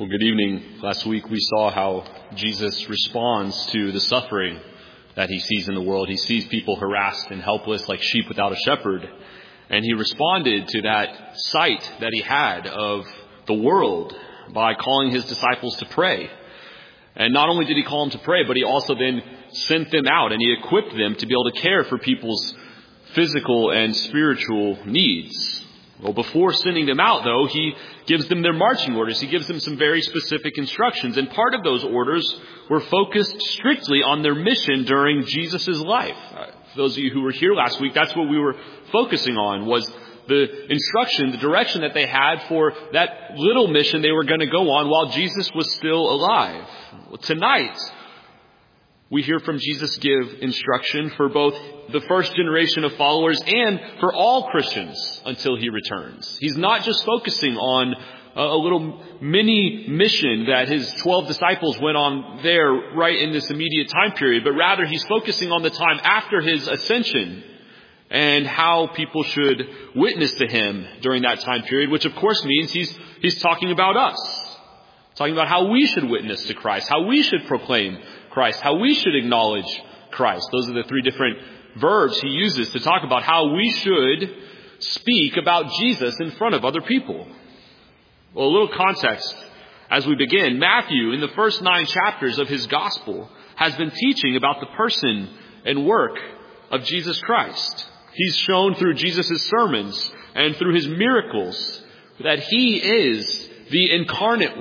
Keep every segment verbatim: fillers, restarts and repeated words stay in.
Well, good evening. Last week we saw how Jesus responds to the suffering that he sees in the world. He sees people harassed and helpless like sheep without a shepherd. And he responded to that sight that he had of the world by calling his disciples to pray. And not only did he call them to pray, but he also then sent them out and he equipped them to be able to care for people's physical and spiritual needs. Well, before sending them out, though, he gives them their marching orders. He gives them some very specific instructions. And part of those orders were focused strictly on their mission during Jesus' life. Uh, for those of you who were here last week, that's what we were focusing on, was the instruction, the direction that they had for that little mission they were going to go on while Jesus was still alive. Well, tonight, we hear from Jesus give instruction for both the first generation of followers and for all Christians until he returns. He's not just focusing on a little mini mission that his twelve disciples went on there right in this immediate time period, but rather he's focusing on the time after his ascension and how people should witness to him during that time period, which of course means he's he's talking about us, talking about how we should witness to Christ, how we should proclaim Christ, how we should acknowledge Christ. Those are the three different verbs he uses to talk about how we should speak about Jesus in front of other people. Well, a little context as we begin. Matthew, in the first nine chapters of his gospel, has been teaching about the person and work of Jesus Christ. He's shown through Jesus' sermons and through his miracles that he is the incarnate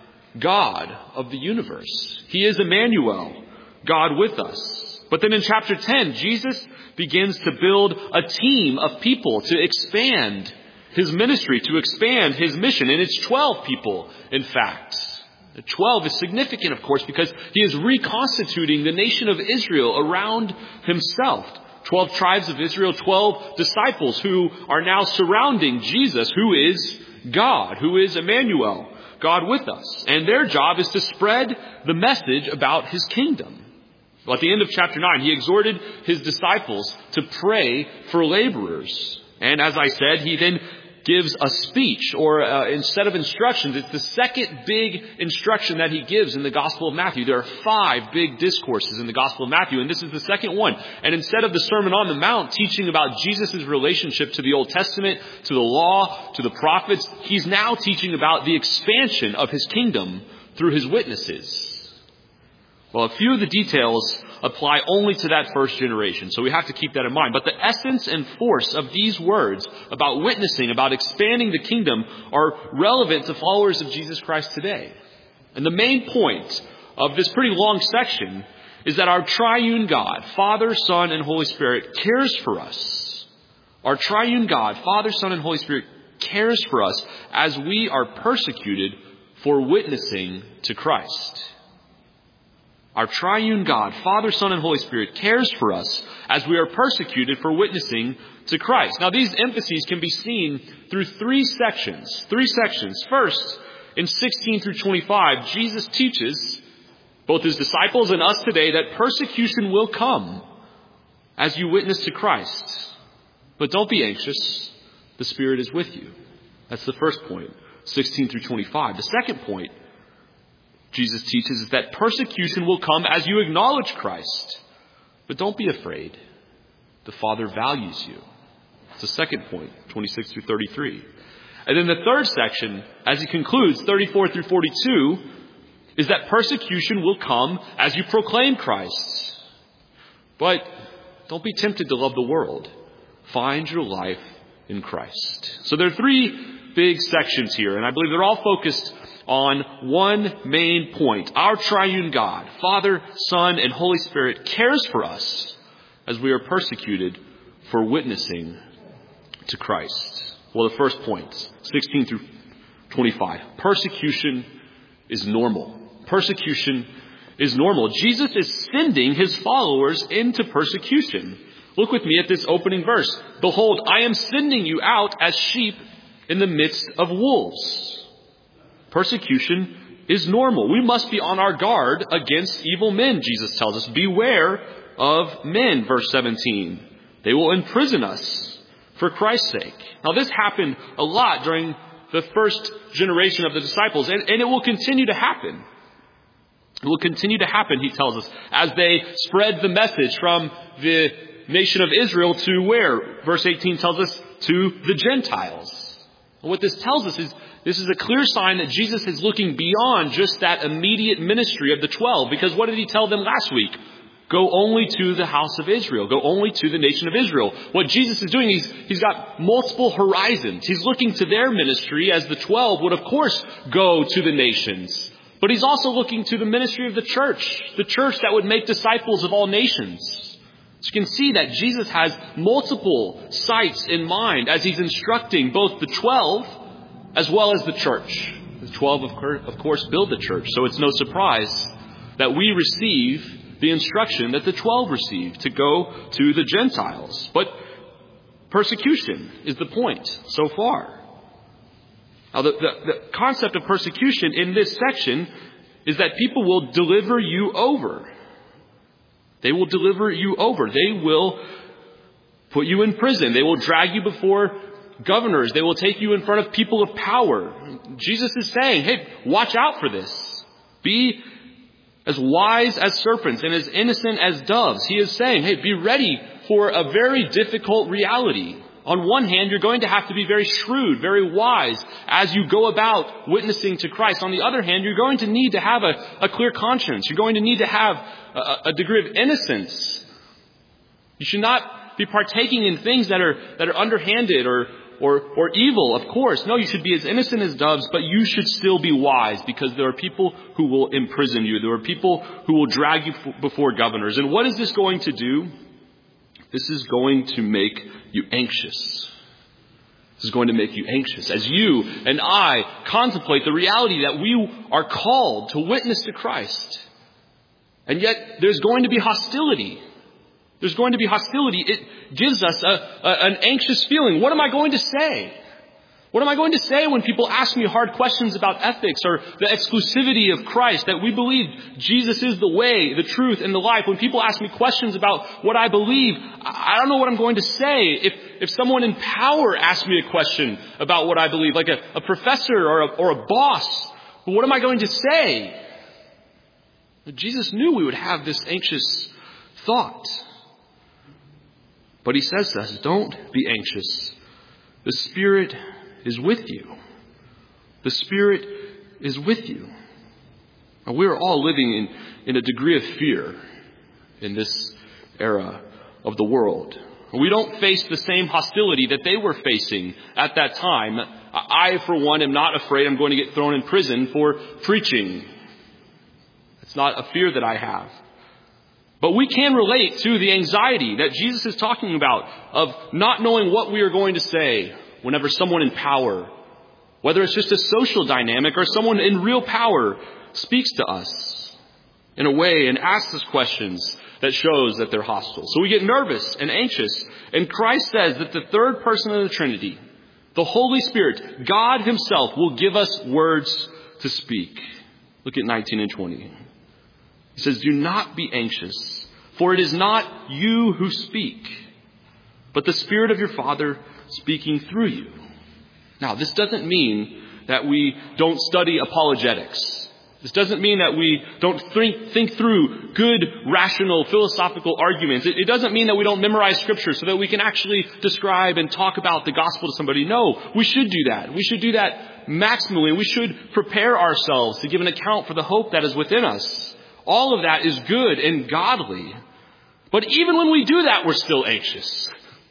God of the universe. He is Emmanuel, God with us. But then in chapter ten, Jesus begins to build a team of people to expand his ministry, to expand his mission. And it's twelve people, in fact. twelve is significant, of course, because he is reconstituting the nation of Israel around himself. twelve tribes of Israel, twelve disciples who are now surrounding Jesus, who is God, who is Emmanuel, God with us. And their job is to spread the message about his kingdom. Well, at the end of chapter nine, he exhorted his disciples to pray for laborers. And as I said, he then gives a speech, or uh, instead of instructions, it's the second big instruction that he gives in the Gospel of Matthew. There are five big discourses in the Gospel of Matthew, and this is the second one. And instead of the Sermon on the Mount teaching about Jesus' relationship to the Old Testament, to the law, to the prophets, he's now teaching about the expansion of his kingdom through his witnesses. Well, a few of the details apply only to that first generation, so we have to keep that in mind. But the essence and force of these words about witnessing, about expanding the kingdom, are relevant to followers of Jesus Christ today. And the main point of this pretty long section is that our triune God, Father, Son, and Holy Spirit, cares for us. Our triune God, Father, Son, and Holy Spirit, cares for us as we are persecuted for witnessing to Christ. Our triune God, Father, Son, and Holy Spirit, cares for us as we are persecuted for witnessing to Christ. Now, these emphases can be seen through three sections. Three sections. First, in sixteen through twenty-five, Jesus teaches both his disciples and us today that persecution will come as you witness to Christ. But don't be anxious. The Spirit is with you. That's the first point, sixteen through twenty-five. The second point Jesus teaches is that persecution will come as you acknowledge Christ. But don't be afraid. The Father values you. It's the second point, twenty-six through thirty-three. And then the third section, as he concludes, thirty-four through forty-two, is that persecution will come as you proclaim Christ. But don't be tempted to love the world. Find your life in Christ. So there are three big sections here, and I believe they're all focused on one main point. Our triune God, Father, Son, and Holy Spirit, cares for us as we are persecuted for witnessing to Christ. Well, the first point, sixteen through twenty-five. Persecution is normal. Persecution is normal. Jesus is sending his followers into persecution. Look with me at this opening verse. Behold, I am sending you out as sheep in the midst of wolves. Persecution is normal. We must be on our guard against evil men, Jesus tells us. Beware of men, verse seventeen. They will imprison us for Christ's sake. Now, this happened a lot during the first generation of the disciples. And, and it will continue to happen. It will continue to happen, he tells us, as they spread the message from the nation of Israel to where? Verse eighteen tells us, to the Gentiles. And what this tells us is, this is a clear sign that Jesus is looking beyond just that immediate ministry of the twelve. Because what did he tell them last week? Go only to the house of Israel. Go only to the nation of Israel. What Jesus is doing, he's, he's got multiple horizons. He's looking to their ministry as the twelve would, of course, go to the nations. But he's also looking to the ministry of the church, the church that would make disciples of all nations. So you can see that Jesus has multiple sights in mind as he's instructing both the twelve as well as the church. The twelve, of course, build the church. So it's no surprise that we receive the instruction that the twelve received to go to the Gentiles. But persecution is the point so far. Now, the, the, the concept of persecution in this section is that people will deliver you over. They will deliver you over. They will put you in prison. They will drag you before governors. They will take you in front of people of power. Jesus is saying, hey, watch out for this. Be as wise as serpents and as innocent as doves. He is saying, hey, be ready for a very difficult reality. On one hand, you're going to have to be very shrewd, very wise as you go about witnessing to Christ. On the other hand, you're going to need to have a, a clear conscience. You're going to need to have a, a degree of innocence. You should not be partaking in things that are that are underhanded or or or evil, of course. No, you should be as innocent as doves, but you should still be wise, because there are people who will imprison you. There are people who will drag you f- before governors. And what is this going to do? This is going to make you anxious. This is going to make you anxious as you and I contemplate the reality that we are called to witness to Christ. And yet there's going to be hostility. There's going to be hostility. It gives us a, a, an anxious feeling. What am I going to say? What am I going to say when people ask me hard questions about ethics or the exclusivity of Christ, that we believe Jesus is the way, the truth, and the life? When people ask me questions about what I believe, I don't know what I'm going to say. If if someone in power asks me a question about what I believe, like a, a professor or a, or a boss, what am I going to say? But Jesus knew we would have this anxious thought. But he says to us, don't be anxious. The Spirit is with you. The Spirit is with you. Now, we're all living in, in a degree of fear in this era of the world. We don't face the same hostility that they were facing at that time. I, for one, am not afraid I'm going to get thrown in prison for preaching. It's not a fear that I have. But we can relate to the anxiety that Jesus is talking about of not knowing what we are going to say whenever someone in power, whether it's just a social dynamic or someone in real power, speaks to us in a way and asks us questions that shows that they're hostile. So we get nervous and anxious. And Christ says that the third person of the Trinity, the Holy Spirit, God himself, will give us words to speak. Look at nineteen and twenty. He says, do not be anxious, for it is not you who speak, but the Spirit of your Father speaking through you. Now, this doesn't mean that we don't study apologetics. This doesn't mean that we don't think, think through good, rational, philosophical arguments. It, it doesn't mean that we don't memorize Scripture so that we can actually describe and talk about the gospel to somebody. No, we should do that. We should do that maximally. We should prepare ourselves to give an account for the hope that is within us. All of that is good and godly. But even when we do that, we're still anxious.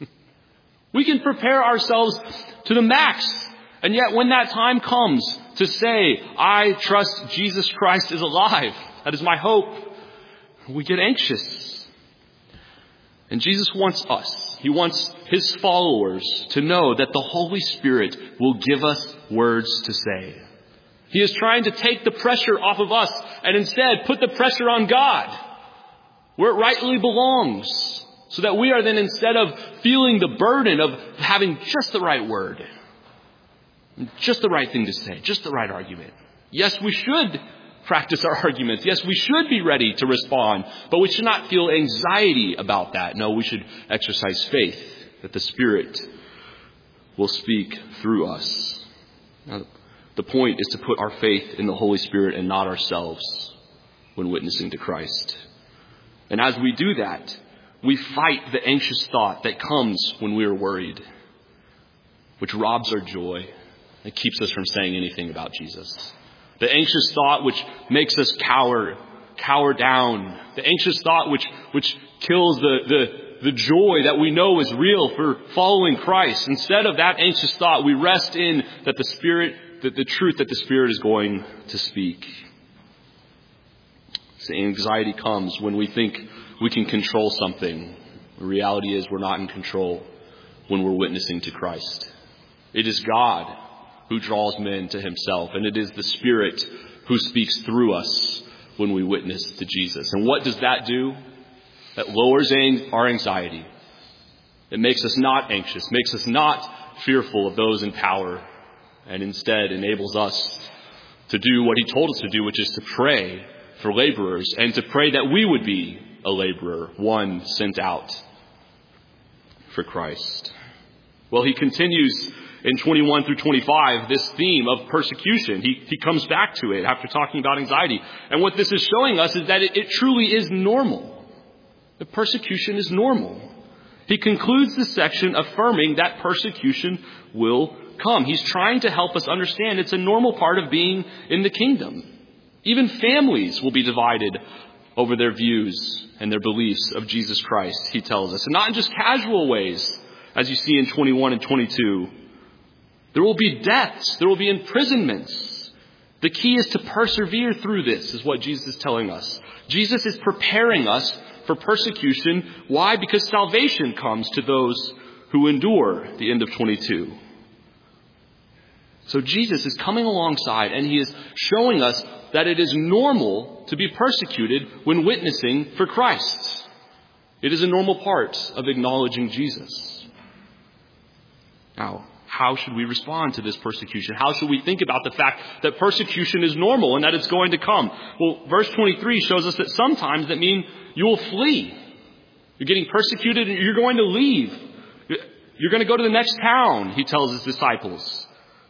We can prepare ourselves to the max. And yet when that time comes to say, I trust Jesus Christ is alive, that is my hope, we get anxious. And Jesus wants us, he wants his followers to know that the Holy Spirit will give us words to say. He is trying to take the pressure off of us and instead put the pressure on God where it rightly belongs, so that we are then, instead of feeling the burden of having just the right word, just the right thing to say, just the right argument. Yes, we should practice our arguments. Yes, we should be ready to respond, but we should not feel anxiety about that. No, we should exercise faith that the Spirit will speak through us. Now, the point is to put our faith in the Holy Spirit and not ourselves when witnessing to Christ. And as we do that, we fight the anxious thought that comes when we are worried, which robs our joy and keeps us from saying anything about Jesus. The anxious thought which makes us cower, cower down. The anxious thought which which kills the, the, the joy that we know is real for following Christ. Instead of that anxious thought, we rest in that the Spirit, that the truth that the Spirit is going to speak. So anxiety comes when we think we can control something. The reality is we're not in control when we're witnessing to Christ. It is God who draws men to himself, and it is the Spirit who speaks through us when we witness to Jesus. And what does that do? That lowers our anxiety. It makes us not anxious, makes us not fearful of those in power, and instead enables us to do what he told us to do, which is to pray for laborers and to pray that we would be a laborer, one sent out for Christ. Well, he continues in twenty-one through twenty-five, this theme of persecution. He, he comes back to it after talking about anxiety. And what this is showing us is that it, it truly is normal. The persecution is normal. He concludes this section affirming that persecution will come. He's trying to help us understand it's a normal part of being in the kingdom. Even families will be divided over their views and their beliefs of Jesus Christ, he tells us. And not in just casual ways, as you see in twenty-one and twenty-two. There will be deaths. There will be imprisonments. The key is to persevere through this, is what Jesus is telling us. Jesus is preparing us for persecution. Why? Because salvation comes to those who endure, the end of twenty-two. So Jesus is coming alongside and he is showing us that it is normal to be persecuted when witnessing for Christ. It is a normal part of acknowledging Jesus. Now, how should we respond to this persecution? How should we think about the fact that persecution is normal and that it's going to come? Well, verse twenty-three shows us that sometimes that means you will flee. You're getting persecuted and you're going to leave. You're going to go to the next town, he tells his disciples.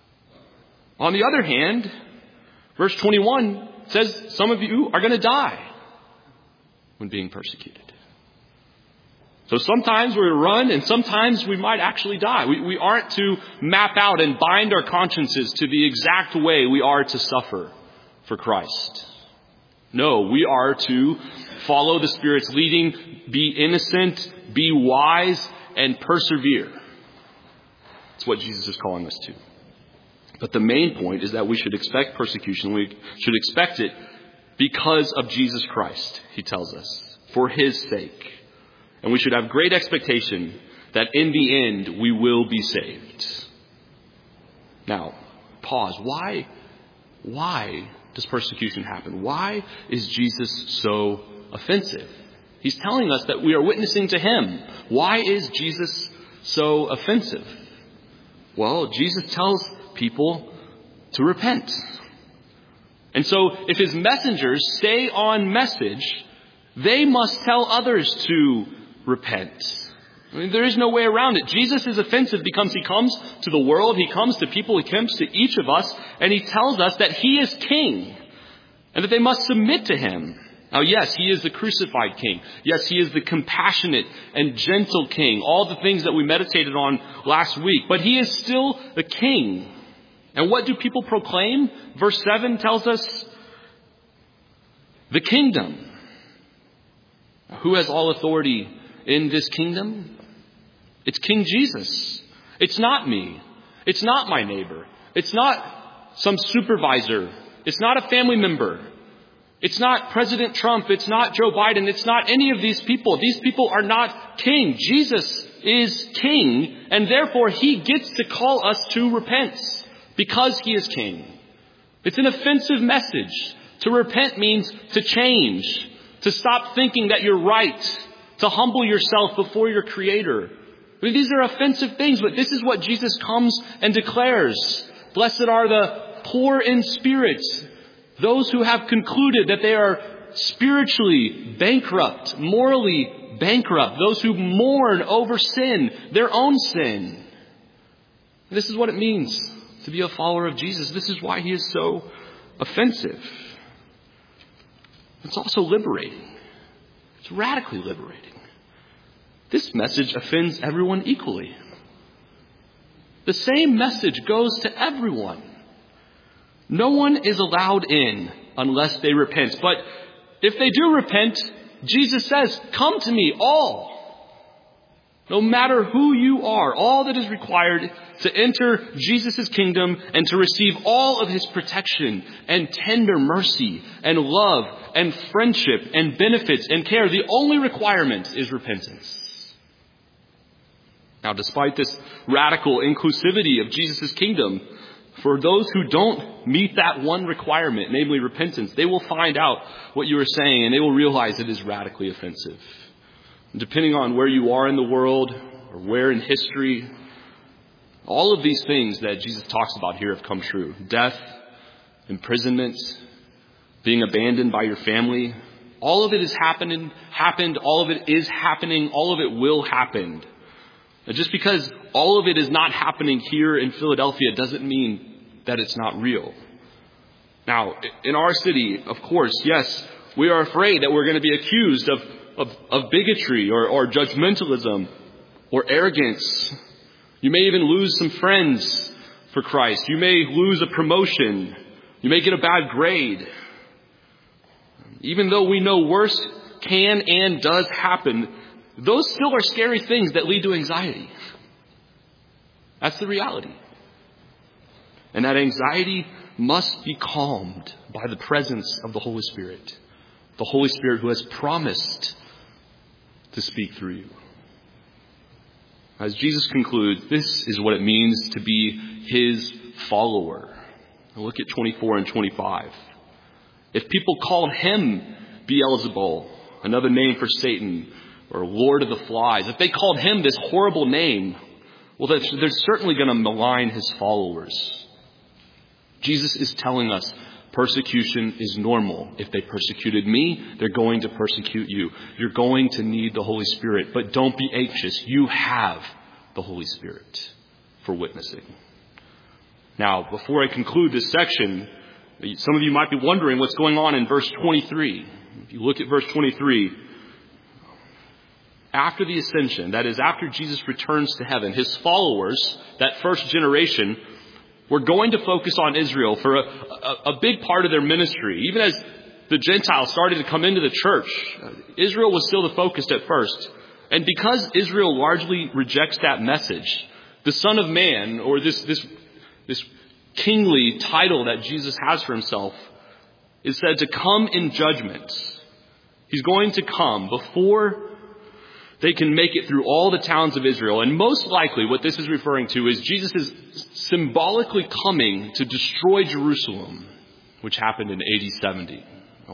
On the other hand, verse twenty-one says some of you are going to die when being persecuted. So sometimes we're going to run and sometimes we might actually die. We, we aren't to map out and bind our consciences to the exact way we are to suffer for Christ. No, we are to follow the Spirit's leading, be innocent, be wise, and persevere. That's what Jesus is calling us to. But the main point is that we should expect persecution. We should expect it because of Jesus Christ, he tells us, for his sake. And we should have great expectation that in the end we will be saved. Now, pause. Why, why does persecution happen? Why is Jesus so offensive? He's telling us that we are witnessing to him. Why is Jesus so offensive? Well, Jesus tells people to repent. And so if his messengers stay on message, they must tell others to repent. I mean, there is no way around it. Jesus is offensive because he comes to the world, he comes to people, he comes to each of us, and he tells us that he is king and that they must submit to him. Now, yes, he is the crucified king. Yes, he is the compassionate and gentle king. All the things that we meditated on last week. But he is still the king. And what do people proclaim? Verse seven tells us the kingdom. Who has all authority in this kingdom? It's King Jesus. It's not me. It's not my neighbor. It's not some supervisor. It's not a family member. It's not President Trump. It's not Joe Biden. It's not any of these people. These people are not king. Jesus is king, and therefore he gets to call us to repent because he is king. It's an offensive message. To repent means to change, to stop thinking that you're right, to humble yourself before your Creator. I mean, these are offensive things, but this is what Jesus comes and declares. Blessed are the poor in spirit, those who have concluded that they are spiritually bankrupt, morally bankrupt, those who mourn over sin, their own sin. This is what it means to be a follower of Jesus. This is why he is so offensive. It's also liberating. It's radically liberating. This message offends everyone equally. The same message goes to everyone. No one is allowed in unless they repent. But if they do repent, Jesus says, "Come to me, all." No matter who you are, all that is required to enter Jesus' kingdom and to receive all of his protection and tender mercy and love and friendship and benefits and care, the only requirement is repentance. Now, despite this radical inclusivity of Jesus' kingdom, for those who don't meet that one requirement, namely repentance, they will find out what you are saying and they will realize it is radically offensive. Depending on where you are in the world or where in history, all of these things that Jesus talks about here have come true. Death, imprisonment, being abandoned by your family. All of it has happened, happened. All of it is happening. All of it will happen. And just because all of it is not happening here in Philadelphia doesn't mean that it's not real. Now, in our city, of course, yes, we are afraid that we're going to be accused of Of, of bigotry or, or judgmentalism or arrogance. You may even lose some friends for Christ. You may lose a promotion. You may get a bad grade. Even though we know worse can and does happen, those still are scary things that lead to anxiety. That's the reality. And that anxiety must be calmed by the presence of the Holy Spirit. The Holy Spirit who has promised to speak through you. As Jesus concludes, this is what it means to be his follower. Now look at twenty-four and twenty-five. If people called him Beelzebul, another name for Satan, or Lord of the Flies, if they called him this horrible name, well, they're certainly going to malign his followers. Jesus is telling us persecution is normal. If they persecuted me, they're going to persecute you. You're going to need the Holy Spirit, but don't be anxious. You have the Holy Spirit for witnessing. Now, before I conclude this section, some of you might be wondering what's going on in verse twenty-three. If you look at verse twenty-three, after the ascension, that is, after Jesus returns to heaven, his followers, that first generation, we're going to focus on Israel for a, a, a big part of their ministry. Even as the Gentiles started to come into the church, Israel was still the focus at first. And because Israel largely rejects that message, the Son of Man, or this, this, this kingly title that Jesus has for himself, is said to come in judgment. He's going to come before they can make it through all the towns of Israel. And most likely what this is referring to is Jesus is symbolically coming to destroy Jerusalem, which happened in A D seventy.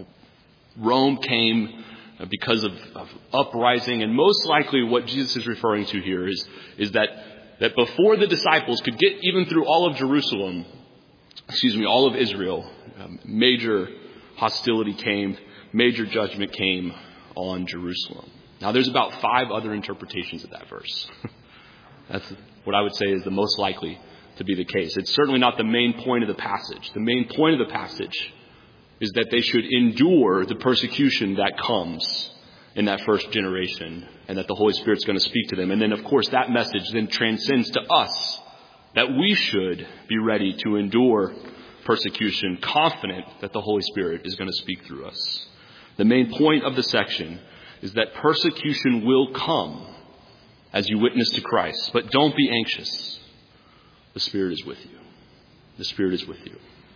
Rome came because of, of uprising. And most likely what Jesus is referring to here is, is that, that before the disciples could get even through all of Jerusalem, excuse me, all of Israel, um, major hostility came, major judgment came on Jerusalem. Now, there's about five other interpretations of that verse. That's what I would say is the most likely to be the case. It's certainly not the main point of the passage. The main point of the passage is that they should endure the persecution that comes in that first generation, and that the Holy Spirit's going to speak to them. And then, of course, that message then transcends to us, that we should be ready to endure persecution, confident that the Holy Spirit is going to speak through us. The main point of the section is that persecution will come as you witness to Christ. But don't be anxious. The Spirit is with you. The Spirit is with you.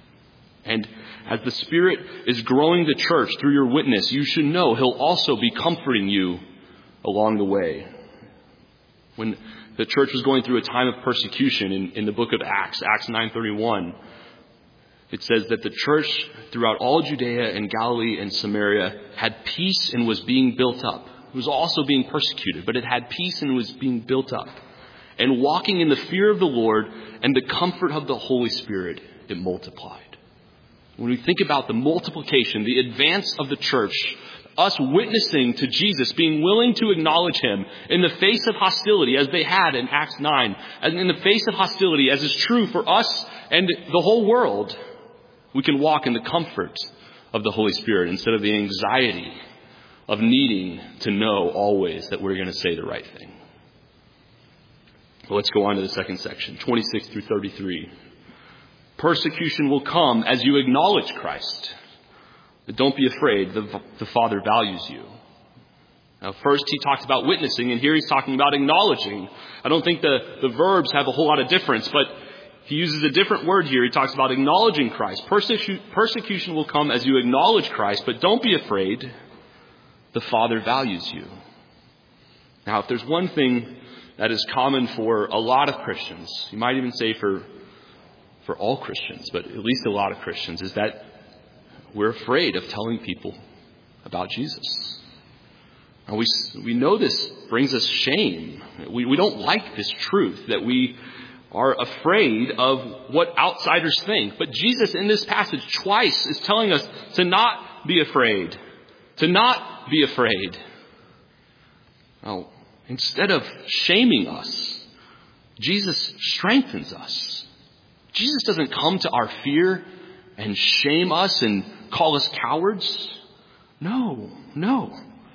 And as the Spirit is growing the church through your witness, you should know He'll also be comforting you along the way. When the church was going through a time of persecution in, in the book of Acts, Acts nine thirty-one, it says that the church throughout all Judea and Galilee and Samaria had peace and was being built up. It was also being persecuted, but it had peace and was being built up. And walking in the fear of the Lord and the comfort of the Holy Spirit, it multiplied. When we think about the multiplication, the advance of the church Us witnessing to Jesus, being willing to acknowledge him in the face of hostility, as they had in Acts nine, and in the face of hostility, as is true for us and the whole world, we can walk in the comfort of the Holy Spirit instead of the anxiety of needing to know always that we're going to say the right thing. Well, let's go on to the second section, twenty-six through thirty-three. Persecution will come as you acknowledge Christ. But don't be afraid, the, the Father values you. Now, first he talks about witnessing, and here he's talking about acknowledging. I don't think the, the verbs have a whole lot of difference, but he uses a different word here. He talks about acknowledging Christ. Persecu- persecution will come as you acknowledge Christ, but don't be afraid, the Father values you. Now, if there's one thing that is common for a lot of Christians, you might even say for, for all Christians, but at least a lot of Christians, is that we're afraid of telling people about Jesus. And we, we know this brings us shame. We, we don't like this truth that we are afraid of what outsiders think. But Jesus in this passage twice is telling us to not be afraid. To not be afraid. Now, instead of shaming us, Jesus strengthens us. Jesus doesn't come to our fear and shame us and call us cowards. No, no.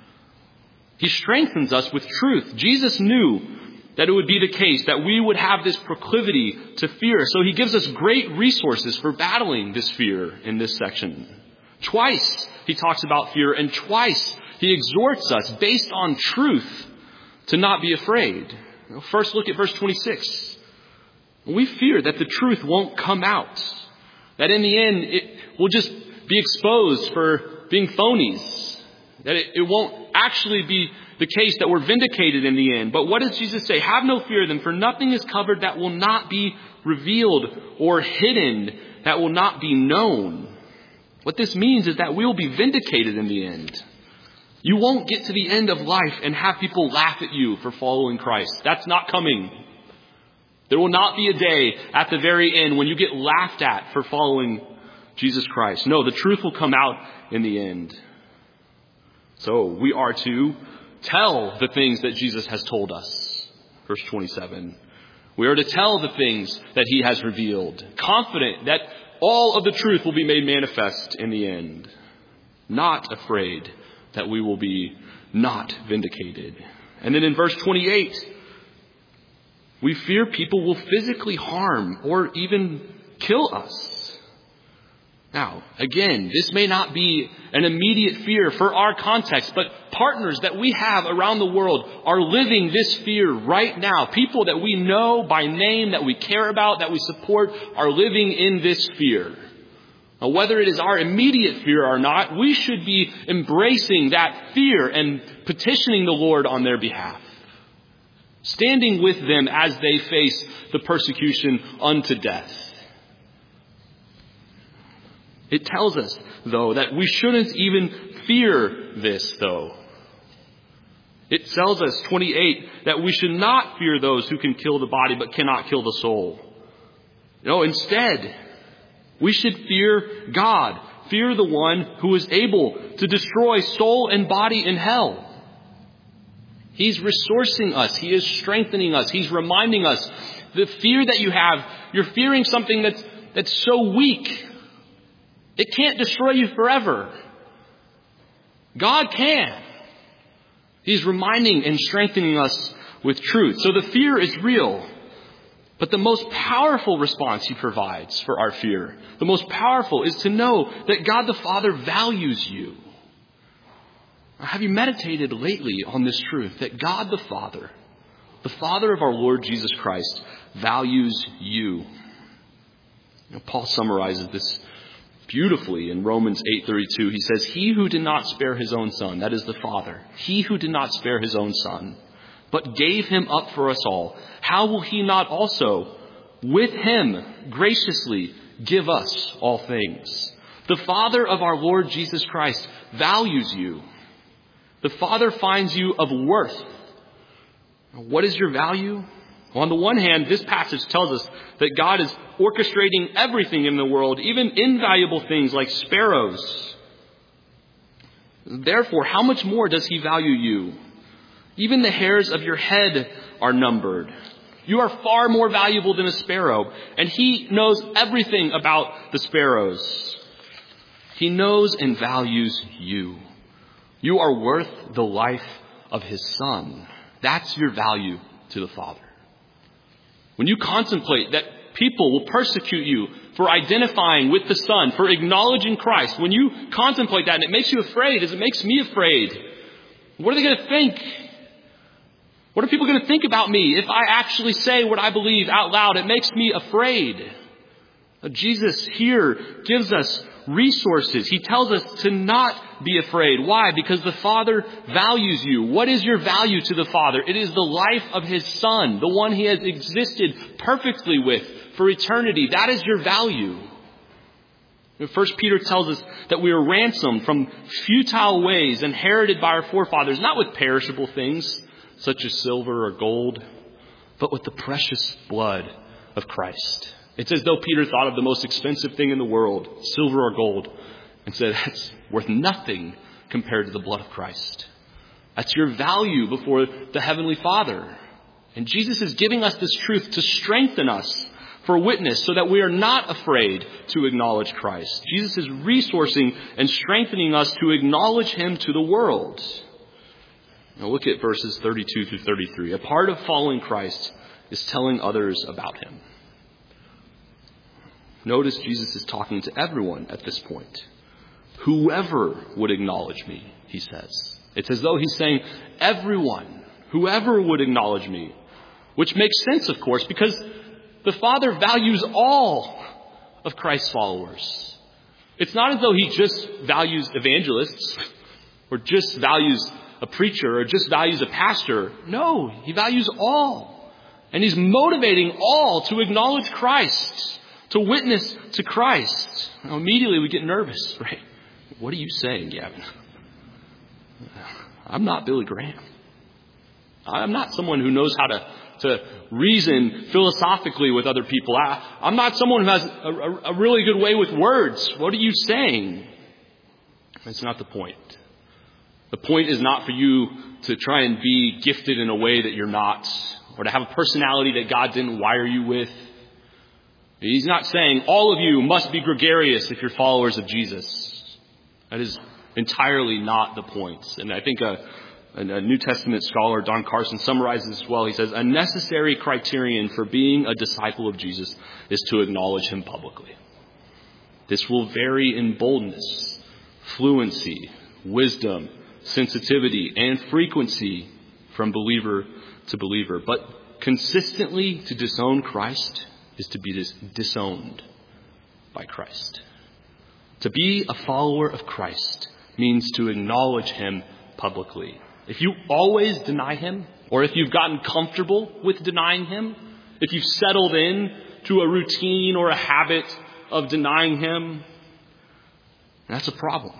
He strengthens us with truth. Jesus knew that it would be the case, that we would have this proclivity to fear. So he gives us great resources for battling this fear in this section. Twice he talks about fear, and twice he exhorts us based on truth to not be afraid. First, look at verse twenty-six. We fear that the truth won't come out. That in the end, it will just be exposed for being phonies. That it, it won't actually be the case that we're vindicated in the end. But what does Jesus say? Have no fear then, for nothing is covered that will not be revealed, or hidden that will not be known. What this means is that we will be vindicated in the end. You won't get to the end of life and have people laugh at you for following Christ. That's not coming. There will not be a day at the very end when you get laughed at for following Jesus Christ. No, the truth will come out in the end. So we are to tell the things that Jesus has told us. Verse twenty-seven. We are to tell the things that he has revealed, confident that all of the truth will be made manifest in the end. Not afraid that we will be not vindicated. And then in verse twenty-eight, we fear people will physically harm or even kill us. Now, again, this may not be an immediate fear for our context, but partners that we have around the world are living this fear right now. People that we know by name, that we care about, that we support, are living in this fear. Now, whether it is our immediate fear or not, we should be embracing that fear and petitioning the Lord on their behalf. Standing with them as they face the persecution unto death. It tells us, though, that we shouldn't even fear this, though. It tells us, twenty-eight, that we should not fear those who can kill the body but cannot kill the soul. No, instead, we should fear God. Fear the one who is able to destroy soul and body in hell. He's resourcing us. He is strengthening us. He's reminding us, the fear that you have, you're fearing something that's, that's so weak. It can't destroy you forever. God can. He's reminding and strengthening us with truth. So the fear is real. But the most powerful response he provides for our fear, the most powerful, is to know that God the Father values you. Have you meditated lately on this truth, that God the Father, the Father of our Lord Jesus Christ, values you? You know, Paul summarizes this beautifully in Romans eight thirty-two. He says, he who did not spare his own son, that is the Father, he who did not spare his own son, but gave him up for us all, how will he not also with him graciously give us all things? The Father of our Lord Jesus Christ values you. The Father finds you of worth. What is your value? Well, on the one hand, this passage tells us that God is orchestrating everything in the world, even invaluable things like sparrows. Therefore, how much more does he value you? Even the hairs of your head are numbered. You are far more valuable than a sparrow, and he knows everything about the sparrows. He knows and values you. You are worth the life of his Son. That's your value to the Father. When you contemplate that people will persecute you for identifying with the Son, for acknowledging Christ, when you contemplate that and it makes you afraid, as it makes me afraid, what are they going to think? What are people going to think about me if I actually say what I believe out loud? It makes me afraid. Jesus here gives us resources. He tells us to not be afraid. Why? Because the Father values you. What is your value to the Father? It is the life of his Son, the one he has existed perfectly with for eternity. That is your value. First Peter tells us that we are ransomed from futile ways inherited by our forefathers, not with perishable things such as silver or gold, but with the precious blood of Christ. It's as though Peter thought of the most expensive thing in the world, silver or gold, and said, that's worth nothing compared to the blood of Christ. That's your value before the Heavenly Father. And Jesus is giving us this truth to strengthen us for witness so that we are not afraid to acknowledge Christ. Jesus is resourcing and strengthening us to acknowledge him to the world. Now look at verses thirty-two through thirty-three. A part of following Christ is telling others about him. Notice Jesus is talking to everyone at this point. Whoever would acknowledge me, he says. It's as though he's saying, everyone, whoever would acknowledge me. Which makes sense, of course, because the Father values all of Christ's followers. It's not as though he just values evangelists or just values a preacher or just values a pastor. No, he values all. And he's motivating all to acknowledge Christ, to witness to Christ. Now, immediately we get nervous, right? What are you saying, Gavin? I'm not Billy Graham. I'm not someone who knows how to, to reason philosophically with other people. I, I'm not someone who has a, a, a really good way with words. What are you saying? That's not the point. The point is not for you to try and be gifted in a way that you're not, or to have a personality that God didn't wire you with. He's not saying all of you must be gregarious if you're followers of Jesus. That is entirely not the point. And I think a, a New Testament scholar, Don Carson, summarizes this well. He says, a necessary criterion for being a disciple of Jesus is to acknowledge him publicly. This will vary in boldness, fluency, wisdom, sensitivity, and frequency from believer to believer. But consistently to disown Christ is to be dis- disowned by Christ. To be a follower of Christ means to acknowledge him publicly. If you always deny him, or if you've gotten comfortable with denying him, if you've settled in to a routine or a habit of denying him, that's a problem.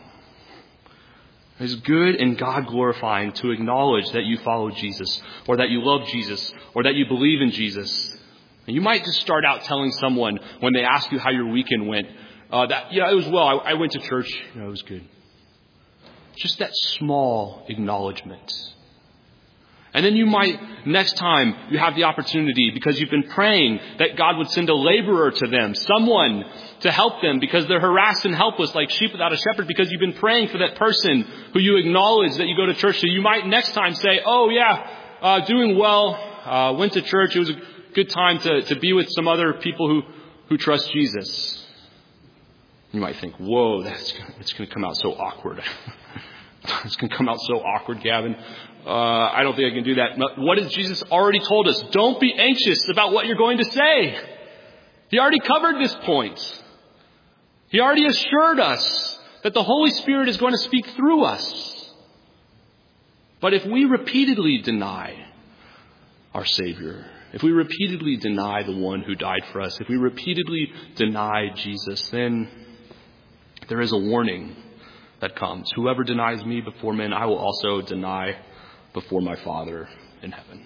It's good and God glorifying to acknowledge that you follow Jesus, or that you love Jesus, or that you believe in Jesus. And you might just start out telling someone when they ask you how your weekend went, uh, that, yeah, it was well. I, I went to church. You know, it was good. Just that small acknowledgement. And then you might, next time you have the opportunity, because you've been praying that God would send a laborer to them, someone to help them because they're harassed and helpless like sheep without a shepherd, because you've been praying for that person who you acknowledge that you go to church to. You might next time say, oh yeah, uh, doing well, uh, went to church. It was a good time to, to be with some other people who, who trust Jesus. You might think, whoa, that's it's going to come out so awkward. It's going to come out so awkward, Gavin. Uh, I don't think I can do that. But what has Jesus already told us? Don't be anxious about what you're going to say. He already covered this point. He already assured us that the Holy Spirit is going to speak through us. But if we repeatedly deny our Savior, if we repeatedly deny the one who died for us, if we repeatedly deny Jesus, then there is a warning that comes. Whoever denies me before men, I will also deny before my Father in heaven.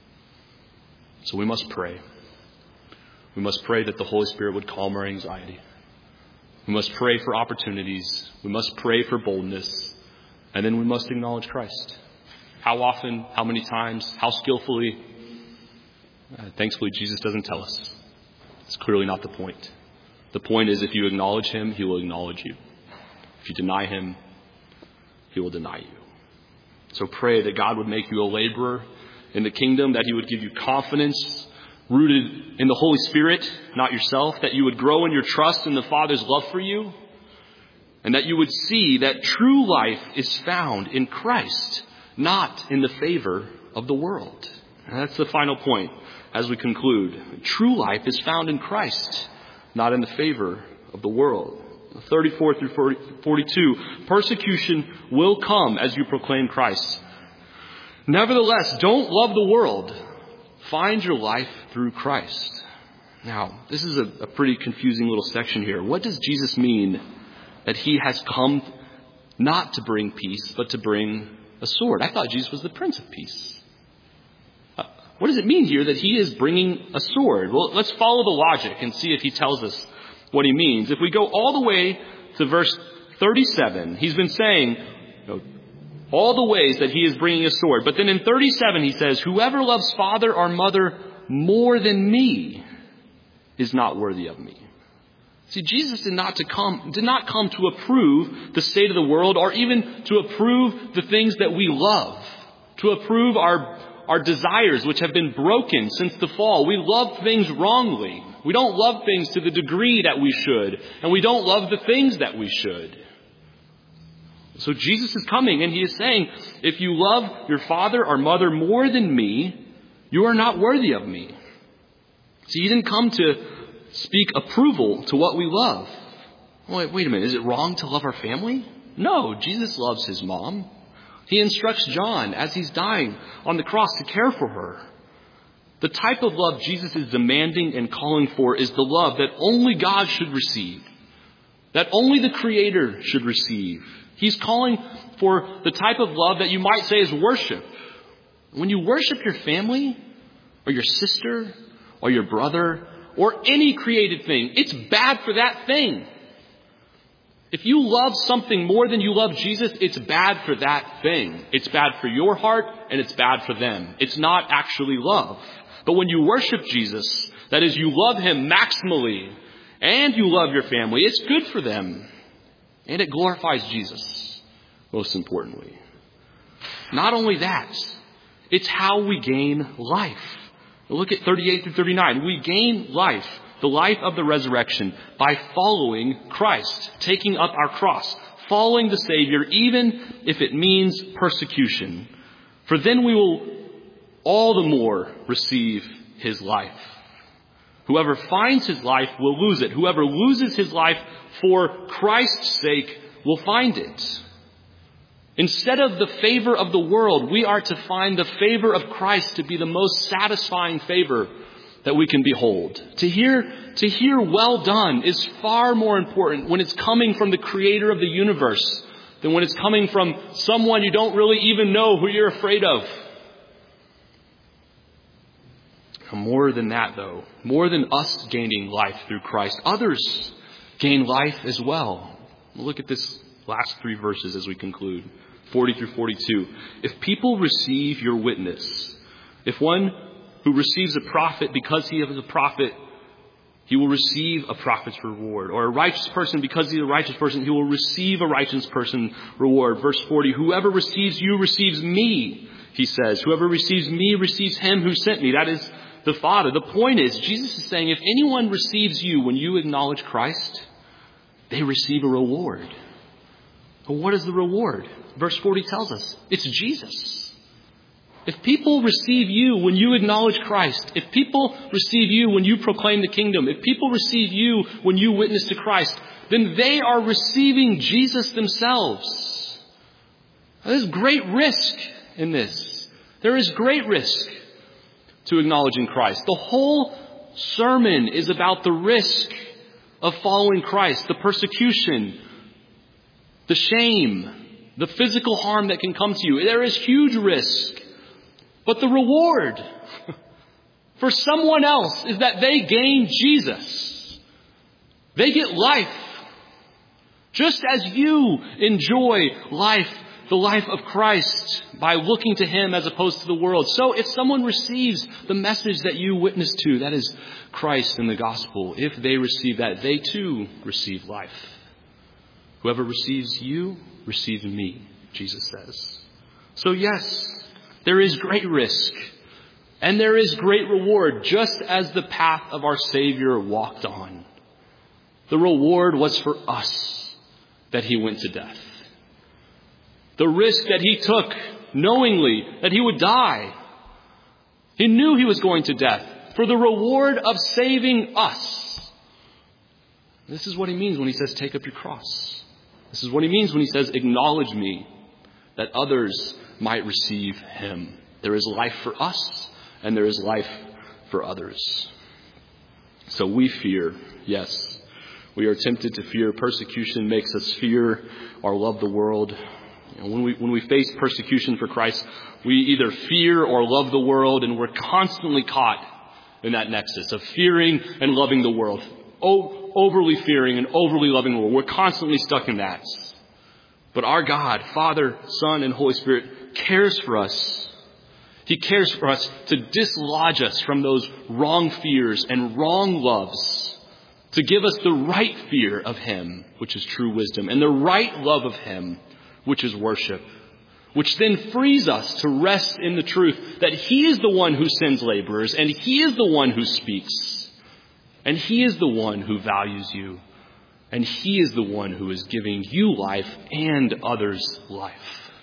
So we must pray. We must pray that the Holy Spirit would calm our anxiety. We must pray for opportunities. We must pray for boldness. And then we must acknowledge Christ. How often, how many times, how skillfully? Uh, thankfully, Jesus doesn't tell us. It's clearly not the point. The point is, if you acknowledge him, he will acknowledge you. If you deny him, he will deny you. So pray that God would make you a laborer in the kingdom, that he would give you confidence rooted in the Holy Spirit, not yourself, that you would grow in your trust in the Father's love for you, and that you would see that true life is found in Christ, not in the favor of the world. And that's the final point as we conclude. True life is found in Christ, not in the favor of the world. thirty-four through forty-two, persecution will come as you proclaim Christ. Nevertheless, don't love the world. Find your life through Christ. Now, this is a, a pretty confusing little section here. What does Jesus mean that he has come not to bring peace, but to bring a sword? I thought Jesus was the Prince of Peace. Uh, what does it mean here that he is bringing a sword? Well, let's follow the logic and see if he tells us what he means. If we go all the way to verse thirty-seven, he's been saying, you know, all the ways that he is bringing a sword. But then in thirty-seven, he says, whoever loves father or mother more than me is not worthy of me. See, Jesus did not to come, did not come to approve the state of the world or even to approve the things that we love, to approve our, our desires which have been broken since the fall. We love things wrongly. We don't love things to the degree that we should, and we don't love the things that we should. So Jesus is coming and he is saying, if you love your father or mother more than me, you are not worthy of me. See, he didn't come to speak approval to what we love. Wait, wait a minute. Is it wrong to love our family? No, Jesus loves his mom. He instructs John as he's dying on the cross to care for her. The type of love Jesus is demanding and calling for is the love that only God should receive, that only the Creator should receive. He's calling for the type of love that you might say is worship. When you worship your family or your sister or your brother or any created thing, it's bad for that thing. If you love something more than you love Jesus, it's bad for that thing. It's bad for your heart and it's bad for them. It's not actually love. But when you worship Jesus, that is, you love him maximally and you love your family, it's good for them. And it glorifies Jesus, most importantly. Not only that, it's how we gain life. Look at thirty-eight through thirty-nine. We gain life, the life of the resurrection, by following Christ, taking up our cross, following the Savior, even if it means persecution. For then we will all the more receive his life. Whoever finds his life will lose it. Whoever loses his life for Christ's sake will find it. Instead of the favor of the world, we are to find the favor of Christ to be the most satisfying favor that we can behold. To hear, to hear well done is far more important when it's coming from the Creator of the universe than when it's coming from someone you don't really even know who you're afraid of. More than that, though, more than us gaining life through Christ, others gain life as well. Look at this last three verses as we conclude, forty through forty-two. If people receive your witness, if one who receives a prophet because he is a prophet, he will receive a prophet's reward. Or a righteous person because he's a righteous person, he will receive a righteous person reward. Verse forty, whoever receives you receives me, he says. Whoever receives me receives him who sent me. That is the Father. The point is, Jesus is saying, if anyone receives you when you acknowledge Christ, they receive a reward. But what is the reward? Verse forty tells us it's Jesus. If people receive you when you acknowledge Christ, if people receive you when you proclaim the kingdom, if people receive you when you witness to Christ, then they are receiving Jesus themselves. There's great risk in this. There is great risk to acknowledging Christ. The whole sermon is about the risk of following Christ, the persecution, the shame, the physical harm that can come to you. There is huge risk. But the reward for someone else is that they gain Jesus. They get life. Just as you enjoy life the life of Christ by looking to him as opposed to the world. So if someone receives the message that you witness to, that is Christ and the gospel, if they receive that, they too receive life. Whoever receives you receives me, Jesus says. So yes, there is great risk and there is great reward, just as the path of our Savior walked on. The reward was for us that he went to death. The risk that he took knowingly that he would die. He knew he was going to death for the reward of saving us. This is what he means when he says, take up your cross. This is what he means when he says, acknowledge me, that others might receive him. There is life for us and there is life for others. So we fear, yes, we are tempted to fear. Persecution makes us fear or love the world. And when we when we face persecution for Christ, we either fear or love the world, and we're constantly caught in that nexus of fearing and loving the world. O- overly fearing and overly loving the world. We're constantly stuck in that. But our God, Father, Son, and Holy Spirit cares for us. He cares for us to dislodge us from those wrong fears and wrong loves, to give us the right fear of him, which is true wisdom, and the right love of him, which is worship, which then frees us to rest in the truth that he is the one who sends laborers, and he is the one who speaks, and he is the one who values you, and he is the one who is giving you life and others life.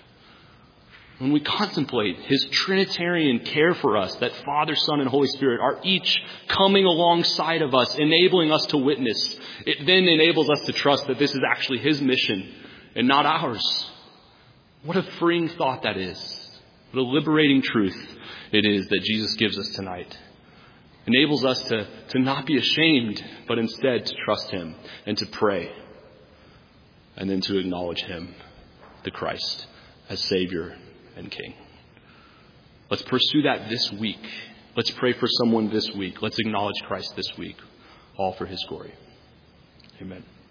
When we contemplate his Trinitarian care for us, that Father, Son, and Holy Spirit are each coming alongside of us, enabling us to witness, it then enables us to trust that this is actually his mission and not ours. What a freeing thought that is. What a liberating truth it is that Jesus gives us tonight. Enables us to, to not be ashamed, but instead to trust him and to pray. And then to acknowledge him, the Christ, as Savior and King. Let's pursue that this week. Let's pray for someone this week. Let's acknowledge Christ this week, all for his glory. Amen.